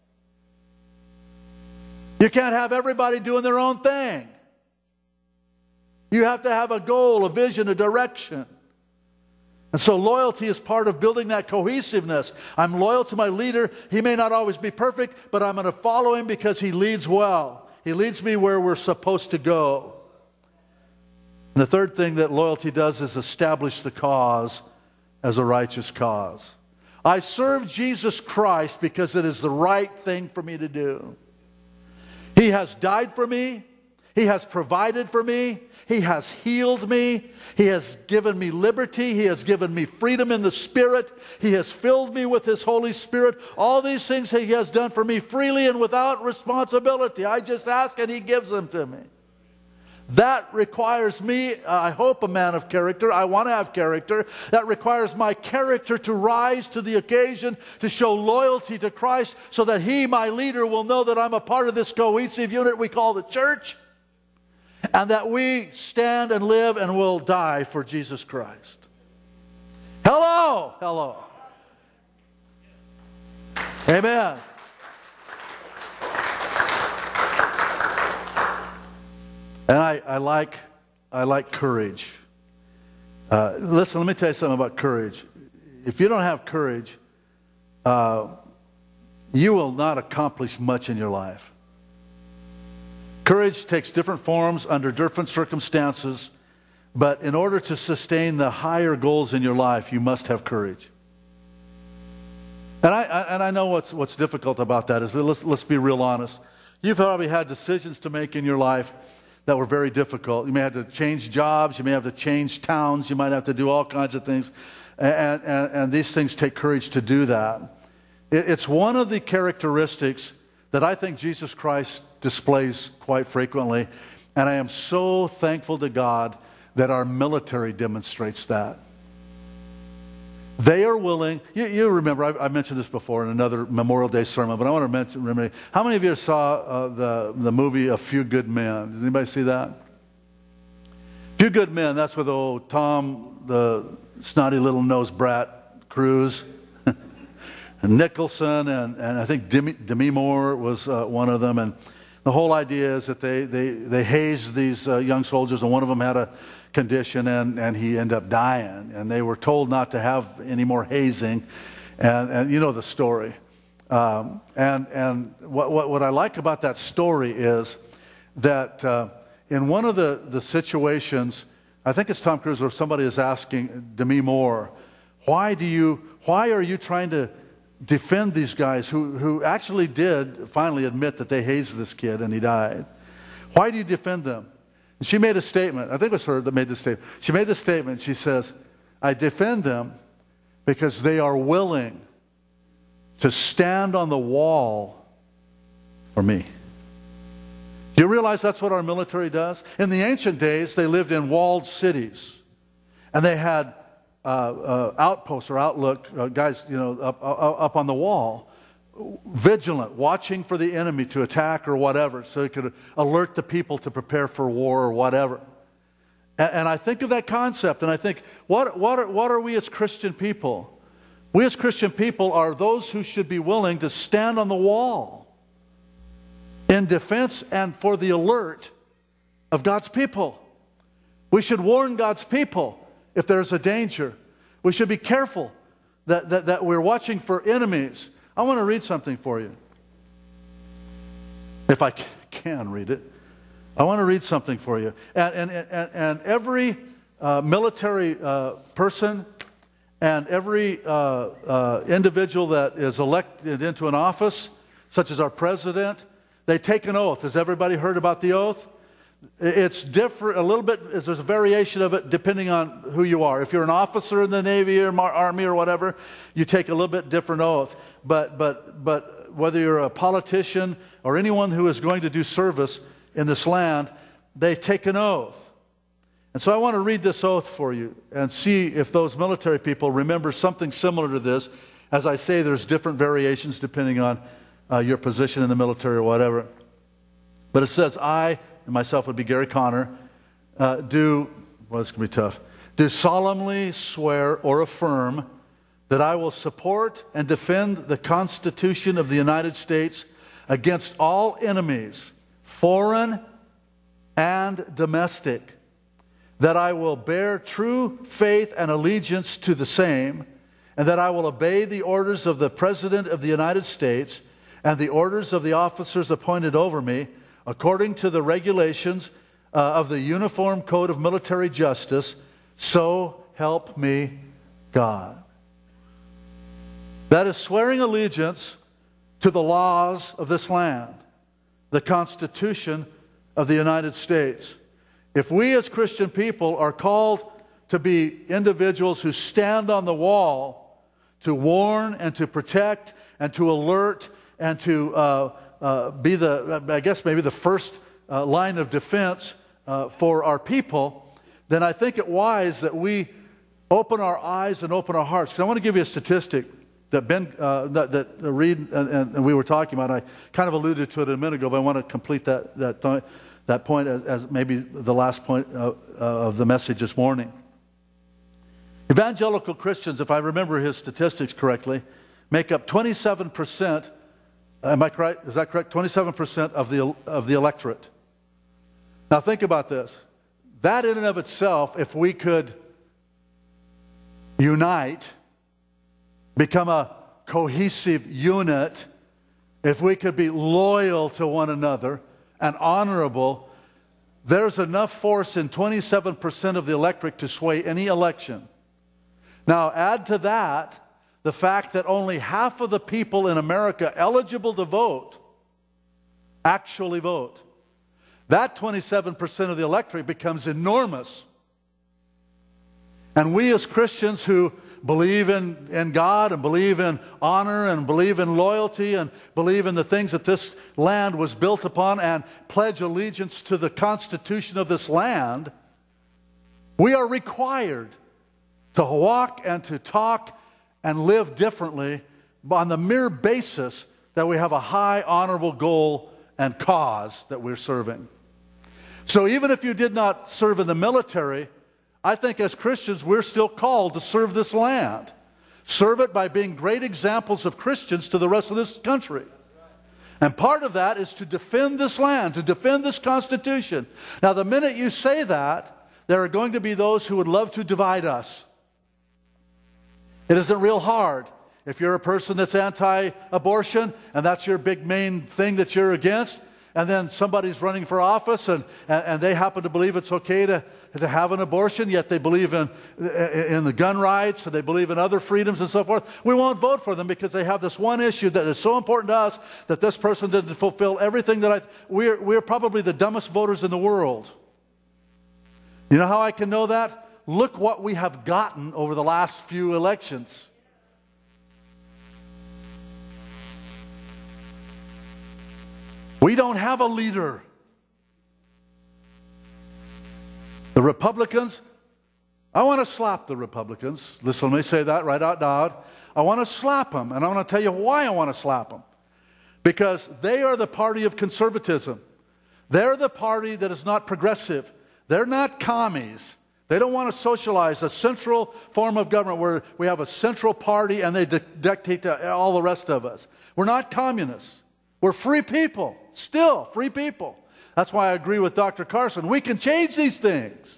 You can't have everybody doing their own thing. You have to have a goal, a vision, a direction. And so loyalty is part of building that cohesiveness. I'm loyal to my leader. He may not always be perfect, but I'm going to follow him because he leads well. He leads me where we're supposed to go. And the third thing that loyalty does is establish the cause as a righteous cause. I serve Jesus Christ because it is the right thing for me to do. He has died for me. He has provided for me. He has healed me. He has given me liberty. He has given me freedom in the Spirit. He has filled me with His Holy Spirit. All these things He has done for me freely and without responsibility. I just ask and He gives them to me. That requires me, I hope, a man of character. I want to have character. That requires my character to rise to the occasion, to show loyalty to Christ, so that He, my leader, will know that I'm a part of this cohesive unit we call the church, and that we stand and live and will die for Jesus Christ. Hello! Hello. Amen. And I, I like I like courage. Uh, listen, let me tell you something about courage. If you don't have courage, uh, you will not accomplish much in your life. Courage takes different forms under different circumstances, but in order to sustain the higher goals in your life, you must have courage. And I, I and I know what's what's difficult about that is let's let's be real honest. You've probably had decisions to make in your life that were very difficult. You may have to change jobs. You may have to change towns. You might have to do all kinds of things. And, and, and these things take courage to do that. It, it's one of the characteristics that I think Jesus Christ displays quite frequently. And I am so thankful to God that our military demonstrates that. They are willing. You, you remember, I, I mentioned this before in another Memorial Day sermon, but I want to mention, remember, how many of you saw uh, the, the movie A Few Good Men? Does anybody see that? Few Good Men, that's with old Tom, the snotty little nose brat, Cruise, and Nicholson, and, and I think Demi, Demi Moore was uh, one of them. And the whole idea is that they, they, they hazed these uh, young soldiers, and one of them had a condition, and, and he ended up dying. And they were told not to have any more hazing. And, and you know the story. Um, and and what, what, what I like about that story is that uh, in one of the, the situations, I think it's Tom Cruise, where somebody is asking Demi Moore, why do you, why are you trying to defend these guys who, who actually did finally admit that they hazed this kid and he died? Why do you defend them? And she made a statement. I think it was her that made the statement. She made the statement. She says, I defend them because they are willing to stand on the wall for me. Do you realize that's what our military does? In the ancient days, they lived in walled cities. And they had uh, uh, outposts or outlook, uh, guys, you know, up, up, up on the wall, vigilant, watching for the enemy to attack or whatever, so it could alert the people to prepare for war or whatever. And, and I think of that concept, and I think, what, what, are, what are we as Christian people? We as Christian people are those who should be willing to stand on the wall in defense and for the alert of God's people. We should warn God's people if there's a danger. We should be careful that, that, that we're watching for enemies. I want to read something for you. If I can read it. I want to read something for you. And, and, and, and every uh, military uh, person and every uh, uh, individual that is elected into an office, such as our president, they take an oath. Has everybody heard about the oath? It's different, a little bit, there's a variation of it depending on who you are. If you're an officer in the Navy or Army or whatever, you take a little bit different oath. But, but, but whether you're a politician or anyone who is going to do service in this land, they take an oath. And so I want to read this oath for you and see if those military people remember something similar to this. As I say, there's different variations depending on uh, your position in the military or whatever. But it says, I, and myself would be Gary Connor, uh, do, well, this can be tough, do solemnly swear or affirm that I will support and defend the Constitution of the United States against all enemies, foreign and domestic, that I will bear true faith and allegiance to the same, and that I will obey the orders of the President of the United States and the orders of the officers appointed over me, according to the regulations uh, of the Uniform Code of Military Justice, so help me God. That is swearing allegiance to the laws of this land, the Constitution of the United States. If we as Christian people are called to be individuals who stand on the wall to warn and to protect and to alert and to uh, uh, be the, I guess maybe the first uh, line of defense uh, for our people, then I think it wise that we open our eyes and open our hearts. Because I want to give you a statistic that Ben, uh, that, that Reed and, and we were talking about. I kind of alluded to it a minute ago, but I want to complete that that th that point as, as maybe the last point of, uh, of the message this morning. Evangelical Christians, if I remember his statistics correctly, make up twenty-seven percent. Am I correct? Is that correct? twenty-seven percent of the of the electorate. Now think about this. That in and of itself, if we could unite, become a cohesive unit, if we could be loyal to one another and honorable, there's enough force in twenty-seven percent of the electorate to sway any election. Now add to that the fact that only half of the people in America eligible to vote actually vote, that twenty-seven percent of the electorate becomes enormous. And we as Christians who believe in, in God and believe in honor and believe in loyalty and believe in the things that this land was built upon and pledge allegiance to the Constitution of this land, we are required to walk and to talk and live differently on the mere basis that we have a high honorable goal and cause that we're serving. So even if you did not serve in the military, I think as Christians we're still called to serve this land. Serve it by being great examples of Christians to the rest of this country. And part of that is to defend this land, to defend this Constitution. Now the minute you say that, there are going to be those who would love to divide us. It isn't real hard. If you're a person that's anti-abortion and that's your big main thing that you're against, and then somebody's running for office and, and, and they happen to believe it's okay to, to have an abortion, yet they believe in, in the gun rights, and they believe in other freedoms and so forth, we won't vote for them because they have this one issue that is so important to us that this person didn't fulfill everything that I... We're, we're probably the dumbest voters in the world. You know how I can know that? Look what we have gotten over the last few elections. We don't have a leader. The Republicans, I want to slap the Republicans. Listen, let me say that right out loud. I want to slap them, and I want to tell you why I want to slap them. Because they are the party of conservatism. They're the party that is not progressive. They're not commies. They don't want to socialize a central form of government where we have a central party and they dictate to all the rest of us. We're not communists. We're free people. Still free people. That's why I agree with Doctor Carson. We can change these things.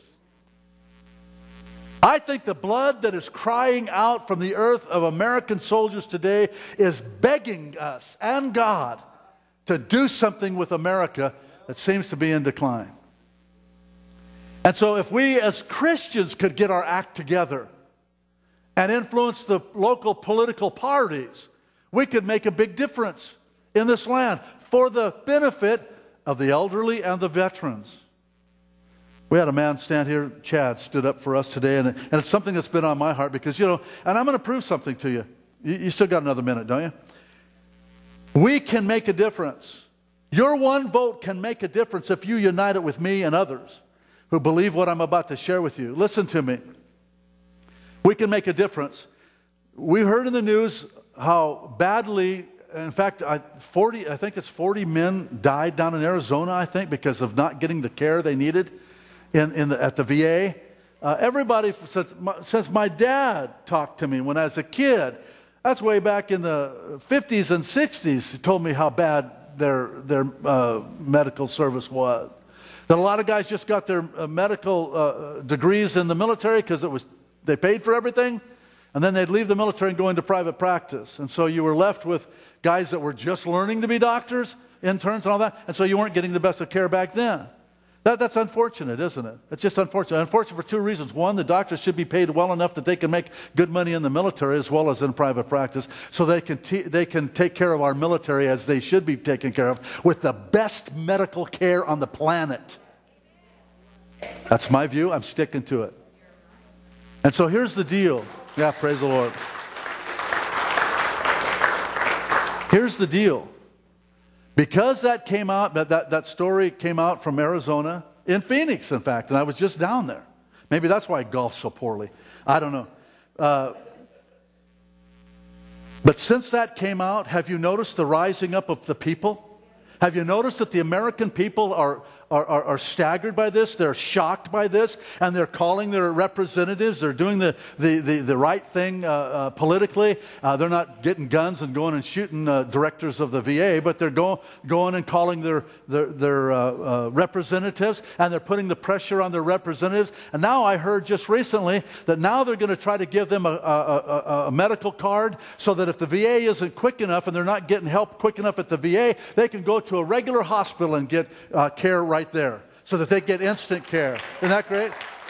I think the blood that is crying out from the earth of American soldiers today is begging us and God to do something with America that seems to be in decline. And so if we as Christians could get our act together and influence the local political parties, we could make a big difference in this land for the benefit of the elderly and the veterans. We had a man stand here, Chad, stood up for us today, and, and it's something that's been on my heart because, you know, and I'm going to prove something to you. you. You still got another minute, don't you? We can make a difference. Your one vote can make a difference if you unite it with me and others who believe what I'm about to share with you. Listen to me. We can make a difference. We heard in the news how badly, in fact, I, forty, I think it's forty men died down in Arizona, I think, because of not getting the care they needed in, in the, at the V A. Uh, everybody, since my, since my dad talked to me when I was a kid, that's way back in the fifties and sixties, he told me how bad their, their uh, medical service was. That a lot of guys just got their uh, medical uh, degrees in the military because it was they paid for everything, and then they'd leave the military and go into private practice. And so you were left with guys that were just learning to be doctors, interns and all that, and so you weren't getting the best of care back then. That, that's unfortunate, isn't it? It's just unfortunate. Unfortunate for two reasons. One, the doctors should be paid well enough that they can make good money in the military as well as in private practice, so they can, te- they can take care of our military as they should be taken care of with the best medical care on the planet. That's my view. I'm sticking to it. And so here's the deal. Yeah, praise the Lord. Here's the deal. Because that came out, that, that, that story came out from Arizona, in Phoenix, in fact, and I was just down there. Maybe that's why I golf so poorly. I don't know. Uh, but since that came out, have you noticed the rising up of the people? Have you noticed that the American people are, are, are, are staggered by this? They're shocked by this, and they're calling their representatives. They're doing the, the, the, the right thing uh, uh, politically. Uh, they're not getting guns and going and shooting uh, directors of the V A, but they're go, going and calling their, their, their uh, uh, representatives, and they're putting the pressure on their representatives. And now I heard just recently that now they're going to try to give them a, a, a, a medical card so that if the V A isn't quick enough and they're not getting help quick enough at the V A, they can go to a regular hospital and get uh, care right there so that they get instant care. Isn't that great?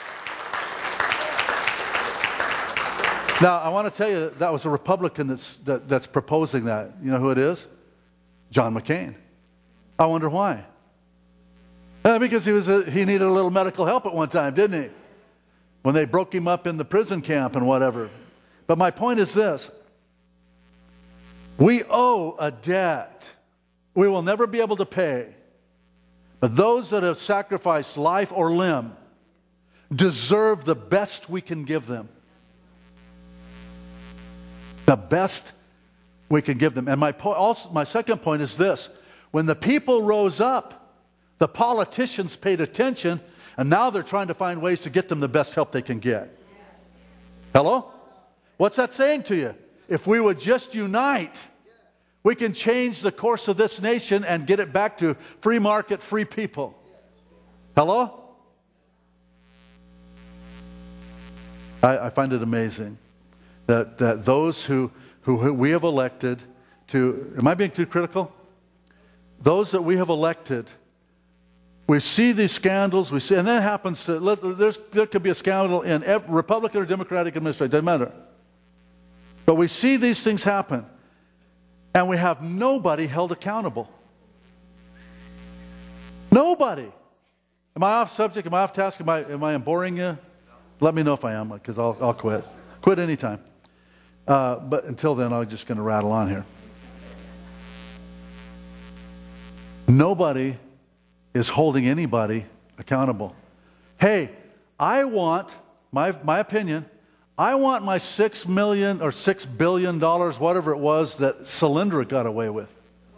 Now, I want to tell you that was a Republican that's, that, that's proposing that. You know who it is? John McCain. I wonder why. Uh, because he, was a, he needed a little medical help at one time, didn't he? When they broke him up in the prison camp and whatever. But my point is this. We owe a debt we will never be able to pay. But those that have sacrificed life or limb deserve the best we can give them. The best we can give them. And my, po- also, my second point is this. When the people rose up, the politicians paid attention, and now they're trying to find ways to get them the best help they can get. Hello? What's that saying to you? If we would just unite, we can change the course of this nation and get it back to free market, free people. Hello? I, I find it amazing that, that those who, who, who we have elected to, am I being too critical? Those that we have elected, we see these scandals, we see, and that happens to, there's, there could be a scandal in every, Republican or Democratic administration, doesn't matter. But we see these things happen, and we have nobody held accountable. Nobody. Am I off subject? Am I off task? Am I, am I boring you? Let me know if I am, because I'll, I'll quit. Quit anytime. Uh, but until then, I'm just going to rattle on here. Nobody is holding anybody accountable. Hey, I want, my, my opinion, I want my six million or six billion dollars, whatever it was, that Solyndra got away with.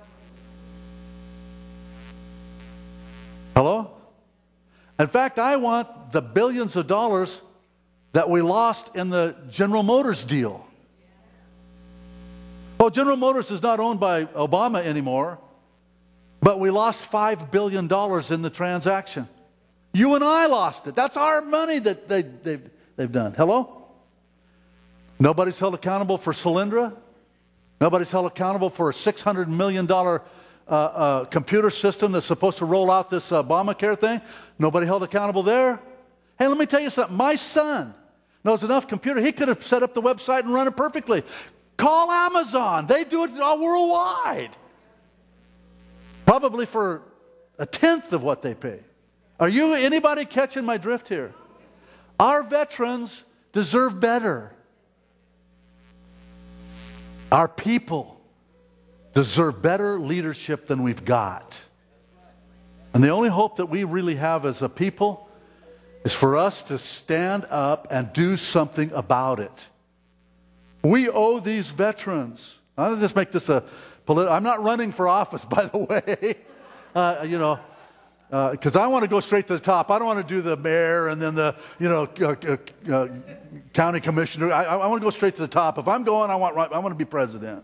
Hello? In fact, I want the billions of dollars that we lost in the General Motors deal. Oh, General Motors is not owned by Obama anymore, but we lost five billion dollars in the transaction. You and I lost it. That's our money that they, they've, they've done. Hello? Nobody's held accountable for Solyndra. Nobody's held accountable for a six hundred million dollars uh, uh, computer system that's supposed to roll out this uh, Obamacare thing. Nobody held accountable there. Hey, let me tell you something. My son knows enough computer. He could have set up the website and run it perfectly. Call Amazon. They do it all worldwide. Probably for a tenth of what they pay. Are you, anybody catching my drift here? Our veterans deserve better. Our people deserve better leadership than we've got. And the only hope that we really have as a people is for us to stand up and do something about it. We owe these veterans. I'll just make this a political. I'm not running for office, by the way. uh, you know, because uh, I want to go straight to the top. I don't want to do the mayor and then the, you know, uh, uh, uh, county commissioner. I, I want to go straight to the top. If I'm going, I want, I want to be president.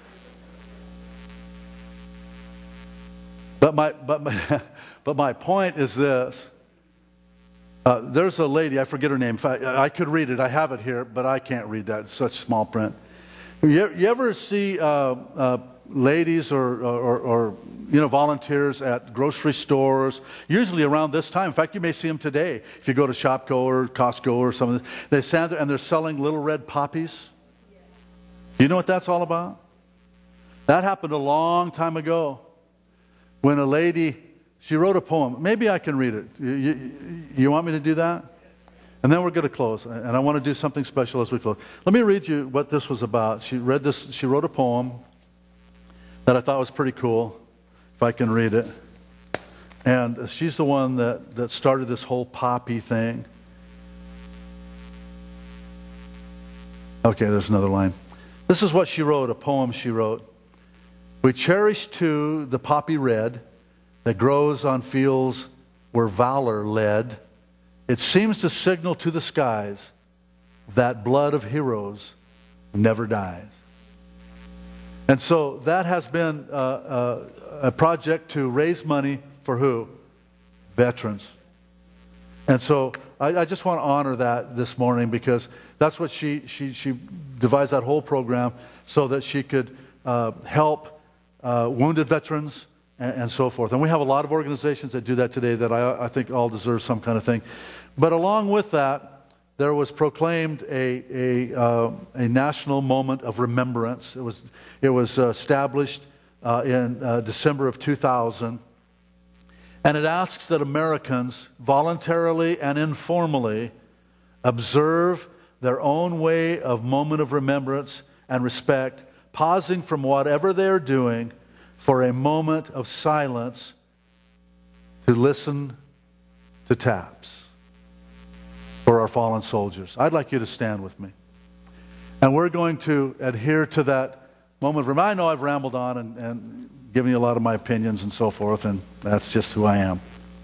But my, but my, but my point is this. Uh, there's a lady, I forget her name. I, I could read it. I have it here, but I can't read that. It's such small print. You, you ever see uh, uh, ladies or, or, or you know, volunteers at grocery stores, usually around this time? In fact, you may see them today. If you go to Shopko or Costco or something, they stand there and they're selling little red poppies. Do you know what that's all about? That happened a long time ago when a lady, she wrote a poem. Maybe I can read it. You, you, you want me to do that? And then we're going to close. And I want to do something special as we close. Let me read you what this was about. She read this. She wrote a poem that I thought was pretty cool, if I can read it. And she's the one that, that started this whole poppy thing. Okay, there's another line. This is what she wrote, a poem she wrote. We cherish, too, the poppy red that grows on fields where valor led. It seems to signal to the skies that blood of heroes never dies. And so that has been uh, uh, a project to raise money for who? Veterans. And so I, I just want to honor that this morning, because that's what she, she, she devised that whole program so that she could uh, help uh, wounded veterans, and so forth. And we have a lot of organizations that do that today that I, I think all deserve some kind of thing. But along with that, there was proclaimed a, a, uh, a national moment of remembrance. It was, it was uh, established uh, in uh, December of two thousand. And it asks that Americans voluntarily and informally observe their own way of moment of remembrance and respect, pausing from whatever they're doing for a moment of silence to listen to taps for our fallen soldiers. I'd like you to stand with me. And we're going to adhere to that moment of remembrance. I know I've rambled on and, and given you a lot of my opinions and so forth, and that's just who I am.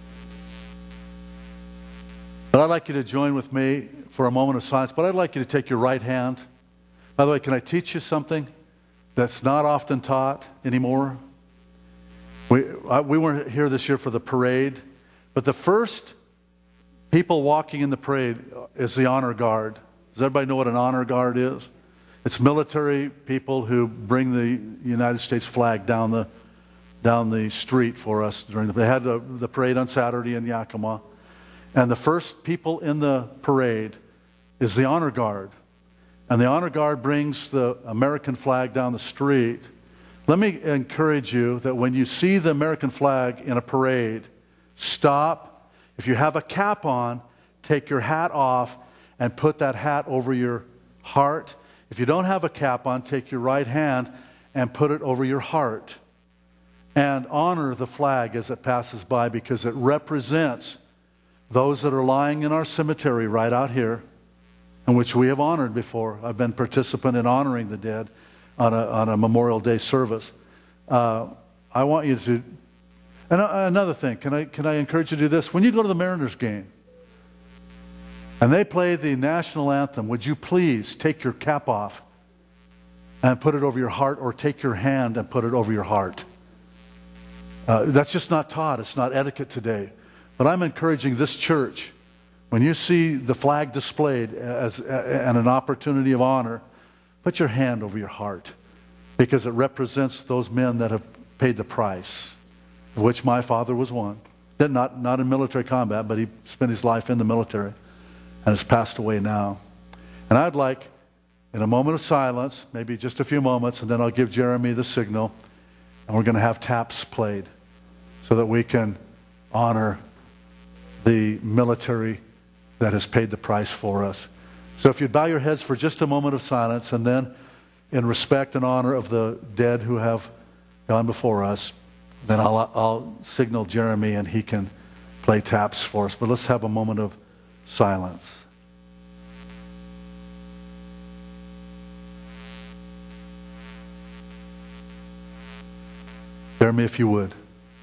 But I'd like you to join with me for a moment of silence, but I'd like you to take your right hand. By the way, can I teach you something that's not often taught anymore? We, I, we weren't here this year for the parade, but the first people walking in the parade is the honor guard. Does everybody know what an honor guard is? It's military people who bring the United States flag down the down the street for us during the. They had the, the parade on Saturday in Yakima, and the first people in the parade is the honor guard, and the honor guard brings the American flag down the street. Let me encourage you that when you see the American flag in a parade, stop. If you have a cap on, take your hat off and put that hat over your heart. If you don't have a cap on, take your right hand and put it over your heart. And honor the flag as it passes by, because it represents those that are lying in our cemetery right out here, in which we have honored before. I've been participant in honoring the dead on a, on a Memorial Day service. Uh, I want you to... And another thing, can I, can I encourage you to do this? When you go to the Mariners game, and they play the national anthem, would you please take your cap off and put it over your heart, or take your hand and put it over your heart? Uh, that's just not taught. It's not etiquette today. But I'm encouraging this church, when you see the flag displayed as, as an opportunity of honor, put your hand over your heart, because it represents those men that have paid the price, of which my father was one. Not, not in military combat, but he spent his life in the military and has passed away now. And I'd like, in a moment of silence, maybe just a few moments, and then I'll give Jeremy the signal, and we're going to have taps played so that we can honor the military that has paid the price for us. So if you'd bow your heads for just a moment of silence, and then in respect and honor of the dead who have gone before us, then I'll, I'll signal Jeremy and he can play taps for us. But let's have a moment of silence. Jeremy, if you would.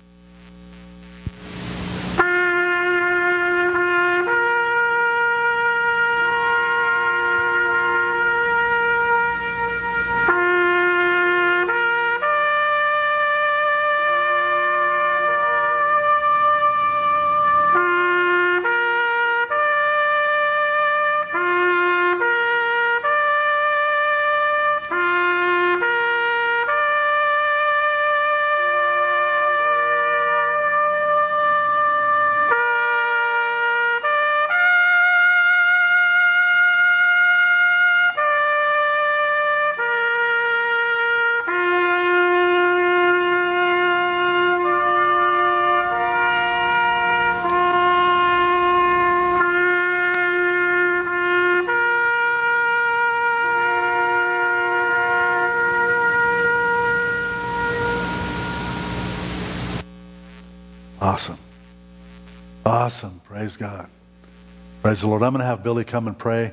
Awesome. Awesome. Praise God. Praise the Lord. I'm going to have Billy come and pray.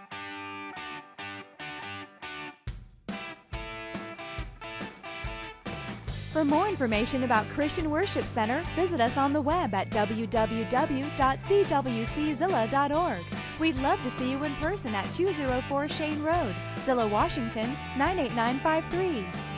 For more information about Christian Worship Center, visit us on the web at w w w dot c w c zilla dot org. We'd love to see you in person at two oh four Shane Road, Zillow, Washington, nine eight nine five three.